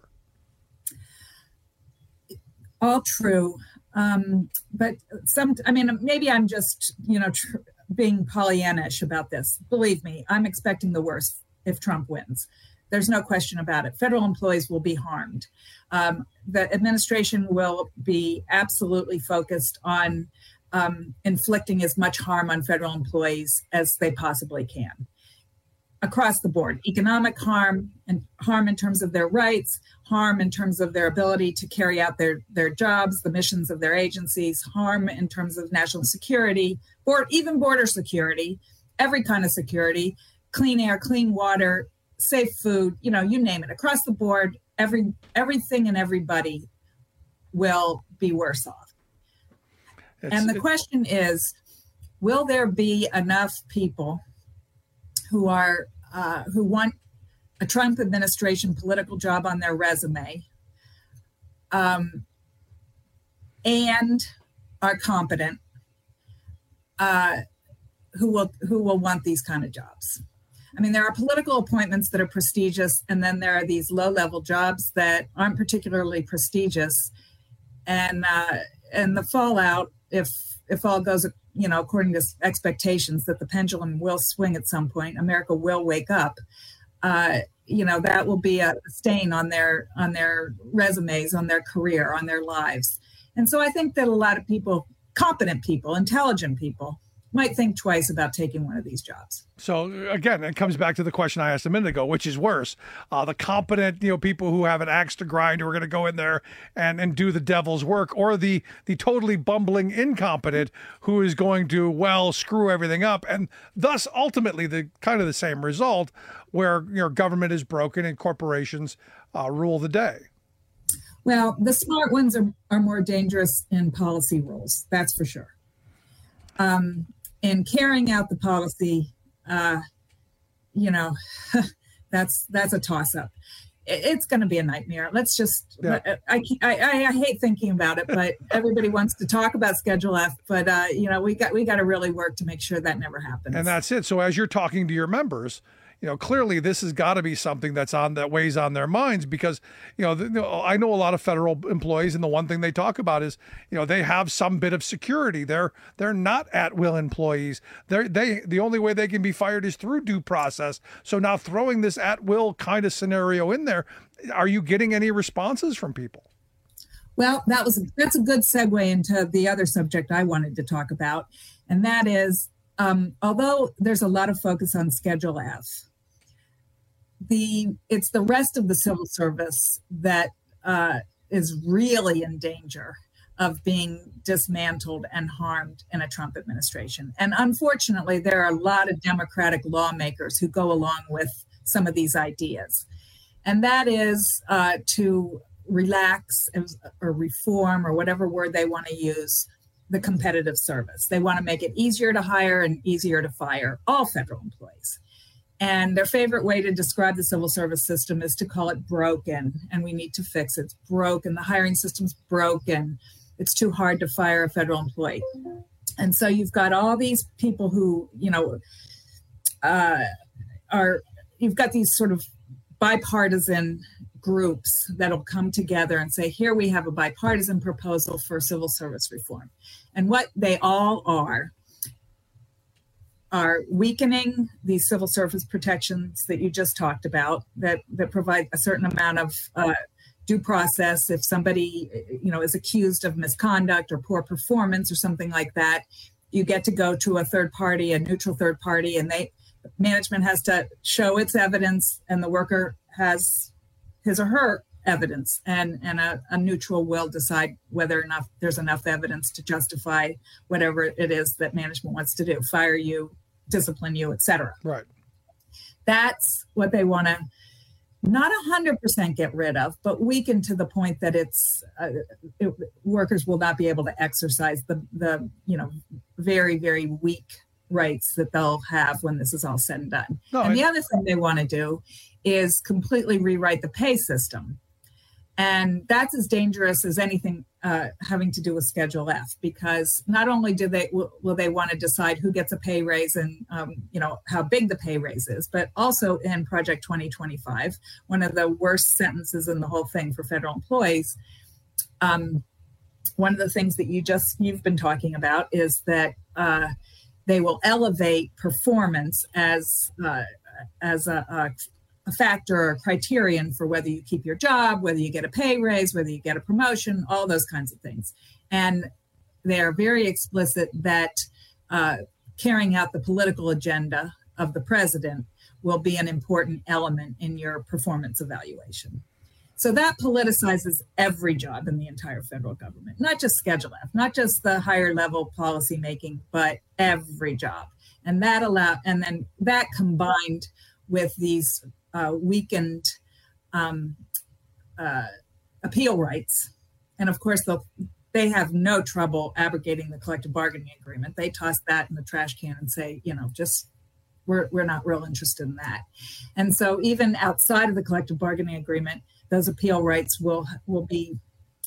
All true. Um, but some, I mean, maybe I'm just, you know, tr- being Pollyannish about this. Believe me, I'm expecting the worst if Trump wins. There's no question about it. Federal employees will be harmed. Um, the administration will be absolutely focused on um, inflicting as much harm on federal employees as they possibly can. Across the board, economic harm and harm in terms of their rights, harm in terms of their ability to carry out their, their jobs, the missions of their agencies, harm in terms of national security, or even border security, every kind of security, clean air, clean water, safe food, you know, you name it. Across the board, every everything and everybody will be worse off. It's, and the question is, will there be enough people who are uh, who want a Trump administration political job on their resume um, and are competent, uh, who will who will want these kind of jobs? I mean, there are political appointments that are prestigious, and then there are these low-level jobs that aren't particularly prestigious. And uh, and the fallout, if if all goes, you know, according to expectations, that the pendulum will swing at some point, America will wake up. Uh, you know, that will be a stain on their on their resumes, on their career, on their lives. And so I think that a lot of people, competent people, intelligent people, might think twice about taking one of these jobs. So again, it comes back to the question I asked a minute ago, which is worse, uh, the competent, you know, people who have an axe to grind, who are going to go in there and, and do the devil's work, or the the totally bumbling incompetent who is going to, well, screw everything up, and thus ultimately the kind of the same result, where, you know, government is broken and corporations uh, rule the day. Well, the smart ones are, are more dangerous in policy roles, that's for sure. Um, in carrying out the policy, uh, you know, that's that's a toss-up. It, it's going to be a nightmare. Let's just, yeah. I, I, I I hate thinking about it, but everybody wants to talk about Schedule F, but, uh, you know, we got we got to really work to make sure that never happens. And that's it. So as you're talking to your members, you know, clearly this has got to be something that's on that weighs on their minds because, you know, the, I know a lot of federal employees, and the one thing they talk about is, you know, they have some bit of security. They're they're not at-will employees. They're they the only way they can be fired is through due process. So now throwing this at-will kind of scenario in there, are you getting any responses from people? Well, that was that's a good segue into the other subject I wanted to talk about, and that is, um, although there's a lot of focus on Schedule F, the it's the rest of the civil service that uh, is really in danger of being dismantled and harmed in a Trump administration. And unfortunately, there are a lot of Democratic lawmakers who go along with some of these ideas, and that is uh, to relax or reform or whatever word they want to use the competitive service. They want to make it easier to hire and easier to fire all federal employees. And their favorite way to describe the civil service system is to call it broken, and we need to fix it. It's broken. The hiring system's broken. It's too hard to fire a federal employee. And so you've got all these people who, you know, uh, are, you've got these sort of bipartisan groups that'll come together and say, here we have a bipartisan proposal for civil service reform. And what they all are, are weakening these civil service protections that you just talked about that, that provide a certain amount of uh, due process. If somebody, you know, is accused of misconduct or poor performance or something like that, you get to go to a third party, a neutral third party, and they management has to show its evidence and the worker has his or her evidence, and, and a, a neutral will decide whether or not there's enough evidence to justify whatever it is that management wants to do, fire you, discipline you, et cetera. Right. That's what they want to not one hundred percent get rid of, but weaken to the point that it's uh, it, workers will not be able to exercise the, the, you know, very, very weak rights that they'll have when this is all said and done. No, and I... the other thing they want to do is completely rewrite the pay system. And that's as dangerous as anything uh, having to do with Schedule F, because not only do they will, will they want to decide who gets a pay raise and um, you know how big the pay raise is, but also in Project twenty twenty-five, one of the worst sentences in the whole thing for federal employees. Um, one of the things that you just you've been talking about is that uh, they will elevate performance as uh, as a, a a factor or a criterion for whether you keep your job, whether you get a pay raise, whether you get a promotion, all those kinds of things. And they're very explicit that uh, carrying out the political agenda of the president will be an important element in your performance evaluation. So that politicizes every job in the entire federal government, not just Schedule F, not just the higher level policy making, but every job. And that allow, and then that combined with these Uh, weakened um, uh, appeal rights. And of course, they have no trouble abrogating the collective bargaining agreement. They toss that in the trash can and say, you know, just we're, we're not real interested in that. And so even outside of the collective bargaining agreement, those appeal rights will will be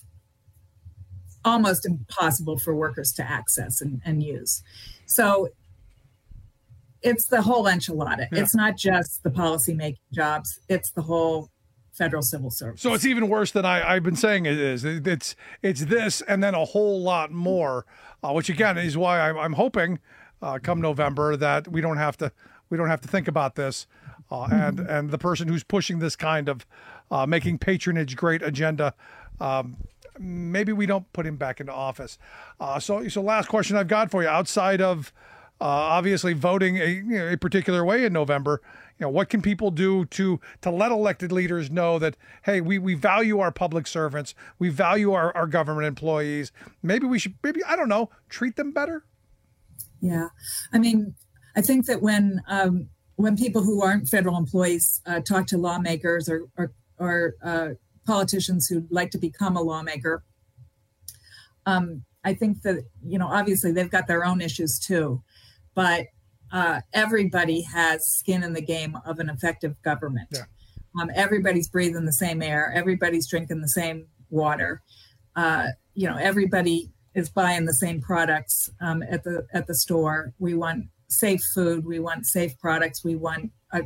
almost impossible for workers to access and, and use. So it's the whole enchilada. Yeah. It's not just the policy-making jobs. It's the whole federal civil service. So it's even worse than I, I've been saying it is. It's it's this and then a whole lot more, uh, which again is why I'm, I'm hoping uh, come November that we don't have to we don't have to think about this, uh, and and the person who's pushing this kind of uh, making patronage great agenda. Um, maybe we don't put him back into office. Uh, so so last question I've got for you, outside of Uh, obviously voting a, you know, a particular way in November, you know, what can people do to to let elected leaders know that, hey, we, we value our public servants, we value our, our government employees. Maybe we should, maybe, I don't know, treat them better? Yeah. I mean, I think that when um, when people who aren't federal employees uh, talk to lawmakers or, or, or uh, politicians who'd like to become a lawmaker, um, I think that, you know, obviously they've got their own issues too. But uh, everybody has skin in the game of an effective government. Yeah. Um, everybody's breathing the same air. Everybody's drinking the same water. Uh, you know, everybody is buying the same products um, at the at the store. We want safe food. We want safe products. We want a, a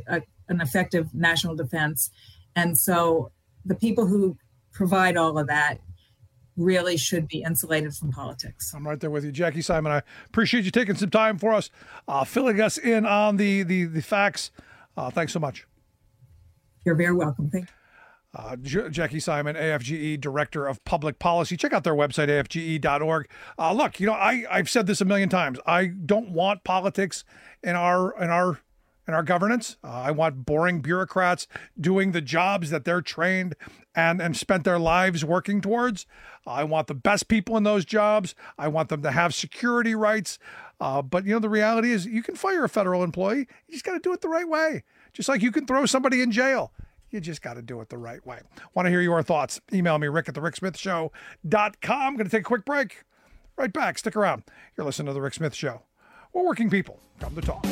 an effective national defense. And so the people who provide all of that really should be insulated from politics. I'm right there with you, Jackie Simon. I appreciate you taking some time for us, uh, filling us in on the the, the facts. Uh, thanks so much. You're very welcome. Thank you. Uh, J- Jackie Simon, A F G E Director of Public Policy. Check out their website, A F G E dot org. Uh, look, you know, I, I've said this a million times. I don't want politics in our in our in our governance. Uh, I want boring bureaucrats doing the jobs that they're trained and, and spent their lives working towards. I want the best people in those jobs. I want them to have security rights. Uh, but, you know, the reality is you can fire a federal employee. You just got to do it the right way. Just like you can throw somebody in jail. You just got to do it the right way. Want to hear your thoughts? Email me, Rick at the Rick Smith Show dot com. I'm going to take a quick break. Right back. Stick around. You're listening to The Rick Smith Show. We're working people. Come to talk.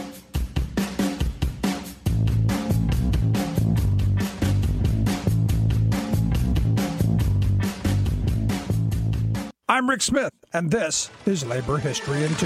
I'm Rick Smith, and this is Labor History in Two.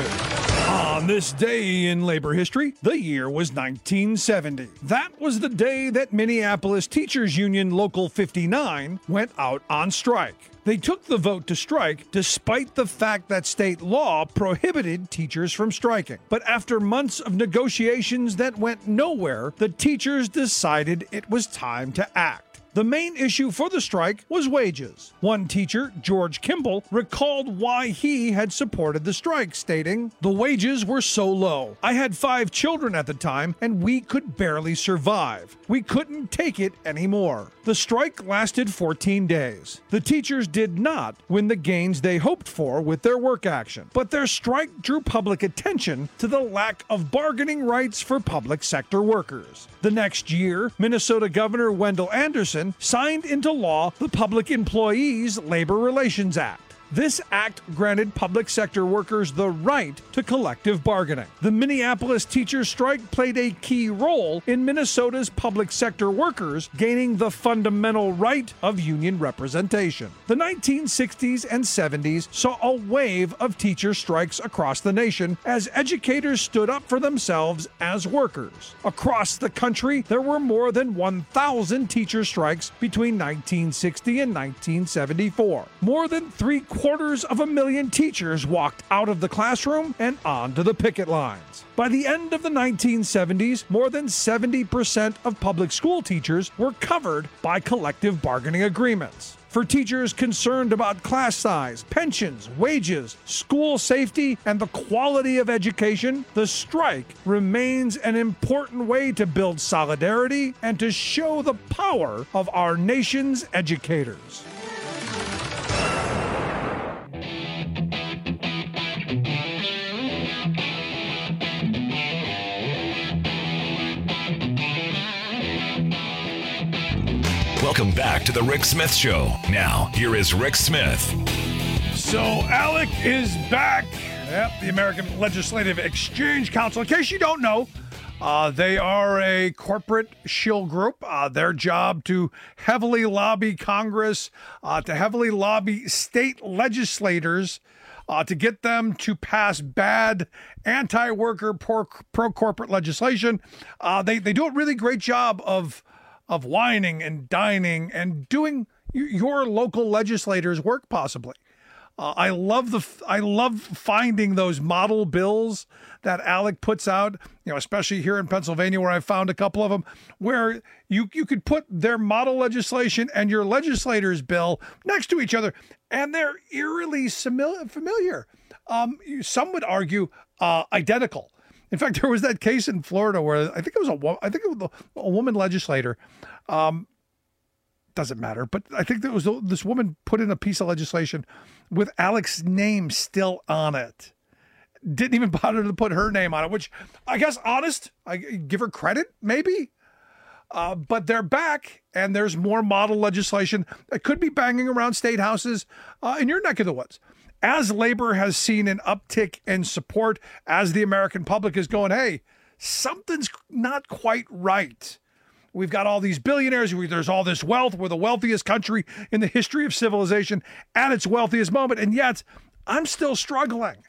On this day in labor history, the year was nineteen seventy. That was the day that Minneapolis Teachers Union Local fifty-nine went out on strike. They took the vote to strike despite the fact that state law prohibited teachers from striking. But after months of negotiations that went nowhere, the teachers decided it was time to act. The main issue for the strike was wages. One teacher, George Kimball, recalled why he had supported the strike, stating, "The wages were so low. I had five children at the time, and we could barely survive. We couldn't take it anymore." The strike lasted fourteen days. The teachers did not win the gains they hoped for with their work action, but their strike drew public attention to the lack of bargaining rights for public sector workers. The next year, Minnesota Governor Wendell Anderson signed into law the Public Employees Labor Relations Act. This act granted public sector workers the right to collective bargaining. The Minneapolis teachers' strike played a key role in Minnesota's public sector workers gaining the fundamental right of union representation. The nineteen sixties and seventies saw a wave of teacher strikes across the nation as educators stood up for themselves as workers. Across the country, there were more than one thousand teacher strikes between nineteen sixty and nineteen seventy-four. More than three quarters of a million teachers walked out of the classroom and onto the picket lines. By the end of the nineteen seventies, more than seventy percent of public school teachers were covered by collective bargaining agreements. For teachers concerned about class size, pensions, wages, school safety, and the quality of education, the strike remains an important way to build solidarity and to show the power of our nation's educators. Welcome back to the Rick Smith Show. Now, here is Rick Smith. So, ALEC is back. Yep, the American Legislative Exchange Council. In case you don't know, uh, they are a corporate shill group. Uh, their job to heavily lobby Congress, uh, to heavily lobby state legislators, uh, to get them to pass bad anti-worker, pro-corporate legislation. Uh, they, they do a really great job of of whining and dining and doing your local legislators' work possibly. Uh, I love the I love finding those model bills that ALEC puts out, you know, especially here in Pennsylvania where I found a couple of them, where you, you could put their model legislation and your legislator's bill next to each other, and they're eerily familiar. Um, some would argue uh, identical. In fact, there was that case in Florida where I think it was a I think it was a woman legislator. Um, doesn't matter, but I think there was this woman put in a piece of legislation with ALEC's name still on it. Didn't even bother to put her name on it, which I guess honest, I give her credit, maybe. Uh, but they're back, and there's more model legislation that could be banging around state houses uh, in your neck of the woods. As labor has seen an uptick in support, as the American public is going, hey, something's not quite right. We've got all these billionaires. There's all this wealth. We're the wealthiest country in the history of civilization at its wealthiest moment. And yet, I'm still struggling.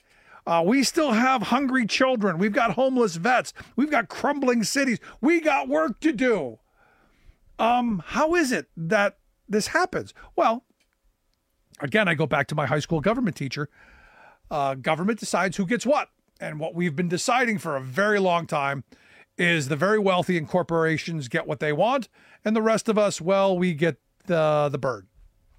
Uh, we still have hungry children. We've got homeless vets. We've got crumbling cities. We got work to do. Um, how is it that this happens? Well, again, I go back to my high school government teacher. Uh, government decides who gets what. And what we've been deciding for a very long time is the very wealthy and corporations get what they want. And the rest of us, well, we get the, the bird.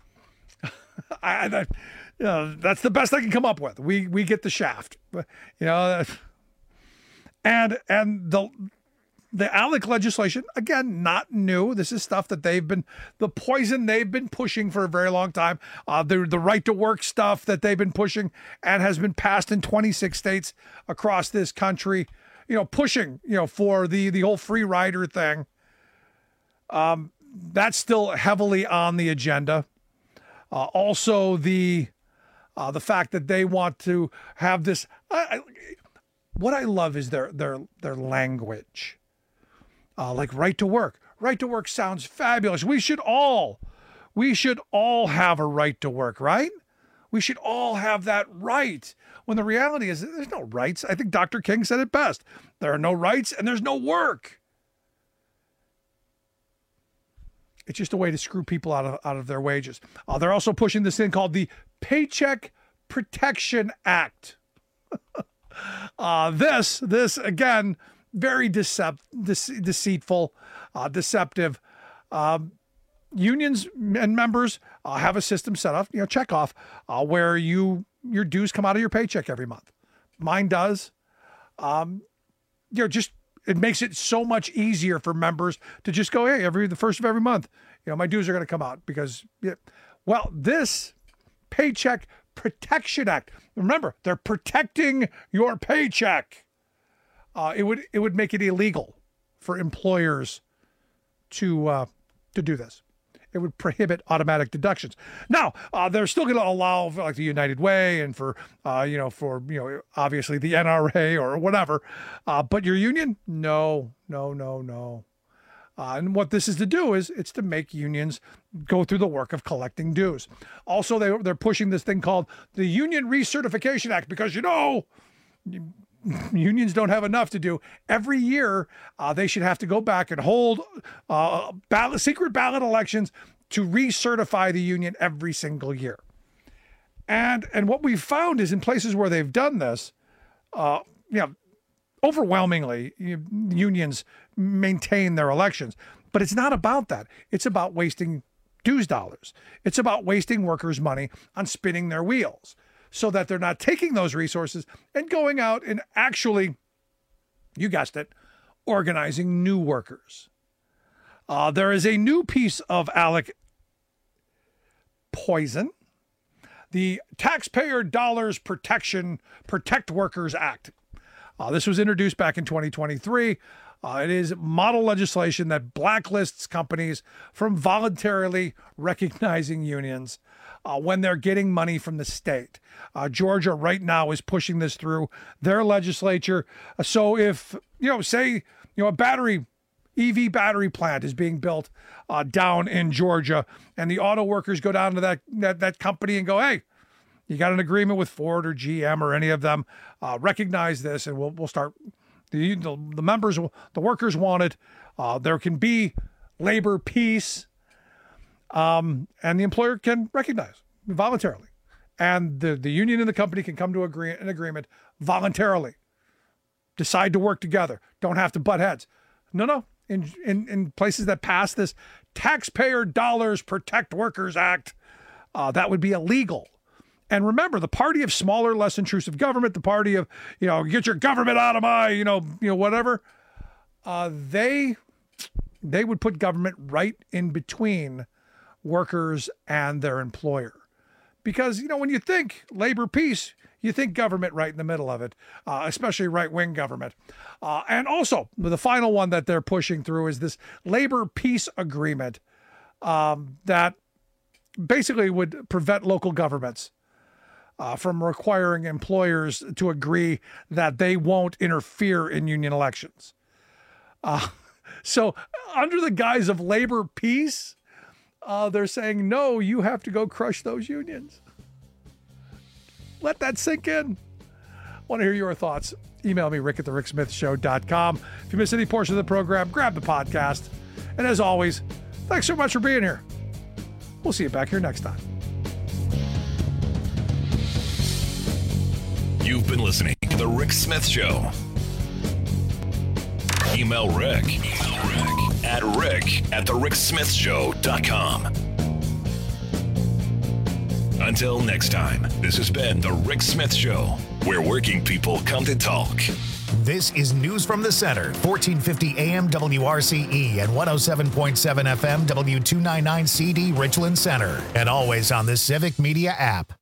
I, that, you know, that's the best I can come up with. We we get the shaft, you know, and and the the ALEC legislation, again, not new. This is stuff that they've been, the poison they've been pushing for a very long time. Uh, the the right to work stuff that they've been pushing and has been passed in twenty-six states across this country. You know, pushing you know for the the whole free rider thing. Um, that's still heavily on the agenda. Uh, also, the uh, the fact that they want to have this. I, I, what I love is their their their language, uh, like right to work. Right to work sounds fabulous. We should all, we should all have a right to work, right? We should all have that right. When the reality is, there's no rights. I think Doctor King said it best. There are no rights and there's no work. It's just a way to screw people out of out of their wages. Uh, they're also pushing this thing called the Paycheck Protection Act. uh, this, this again, very decept, dece- deceitful, uh, deceptive. Um, unions and members uh, have a system set up, you know, check off, uh, where you your dues come out of your paycheck every month. Mine does. Um, you know, just. It makes it so much easier for members to just go, hey, every the first of every month, you know, my dues are going to come out because, yeah, well, this Paycheck Protection Act, remember, they're protecting your paycheck. Uh, it would it would make it illegal for employers to uh, to do this. It would prohibit automatic deductions. Now, uh, they're still going to allow for like the United Way and for, uh, you know, for, you know, obviously the N R A or whatever. Uh, but your union, no, no, no, no. Uh, and what this is to do is it's to make unions go through the work of collecting dues. Also, they, they're pushing this thing called the Union Recertification Act because, you know, unions don't have enough to do. Every year, uh, they should have to go back and hold uh, ballot, secret ballot elections to recertify the union every single year. And and what we've found is in places where they've done this, uh, you know, overwhelmingly, unions maintain their elections. But it's not about that. It's about wasting dues dollars. It's about wasting workers' money on spinning their wheels, so that they're not taking those resources and going out and actually, you guessed it, organizing new workers. Uh, there is a new piece of ALEC poison, the Taxpayer Dollars Protection Protect Workers Act. Uh, this was introduced back in twenty twenty-three. Uh, it is model legislation that blacklists companies from voluntarily recognizing unions Uh, when they're getting money from the state. Uh, Georgia right now is pushing this through their legislature. Uh, so if, you know, say, you know, a battery, E V battery plant is being built uh, down in Georgia and the auto workers go down to that, that, that company and go, hey, you got an agreement with Ford or G M or any of them, uh, recognize this and we'll, we'll start, the, the, the members, the workers want it. Uh, there can be labor peace. Um, and the employer can recognize voluntarily. And the, the union and the company can come to agree, an agreement voluntarily. Decide to work together. Don't have to butt heads. No, no. In, in, in places that pass this Taxpayer Dollars Protect Workers Act, uh, that would be illegal. And remember, the party of smaller, less intrusive government, the party of, you know, get your government out of my, you know, you know, whatever, uh, they, they would put government right in between workers and their employer. Because, you know, when you think labor peace, you think government right in the middle of it, uh, especially right-wing government. Uh, and also, the final one that they're pushing through is this labor peace agreement um, that basically would prevent local governments uh, from requiring employers to agree that they won't interfere in union elections. Uh, so under the guise of labor peace, Uh, they're saying, no, you have to go crush those unions. Let that sink in. Want to hear your thoughts? Email me, rick at the rick smith show dot com. If you miss any portion of the program, grab the podcast. And as always, thanks so much for being here. We'll see you back here next time. You've been listening to The Rick Smith Show. Email Rick, Email Rick at rick at the rick smith show dot com. Until next time, this has been The Rick Smith Show, where working people come to talk. This is News from the Center, fourteen fifty A M W R C E and one oh seven point seven F M W two ninety-nine C D Richland Center, and always on the Civic Media app.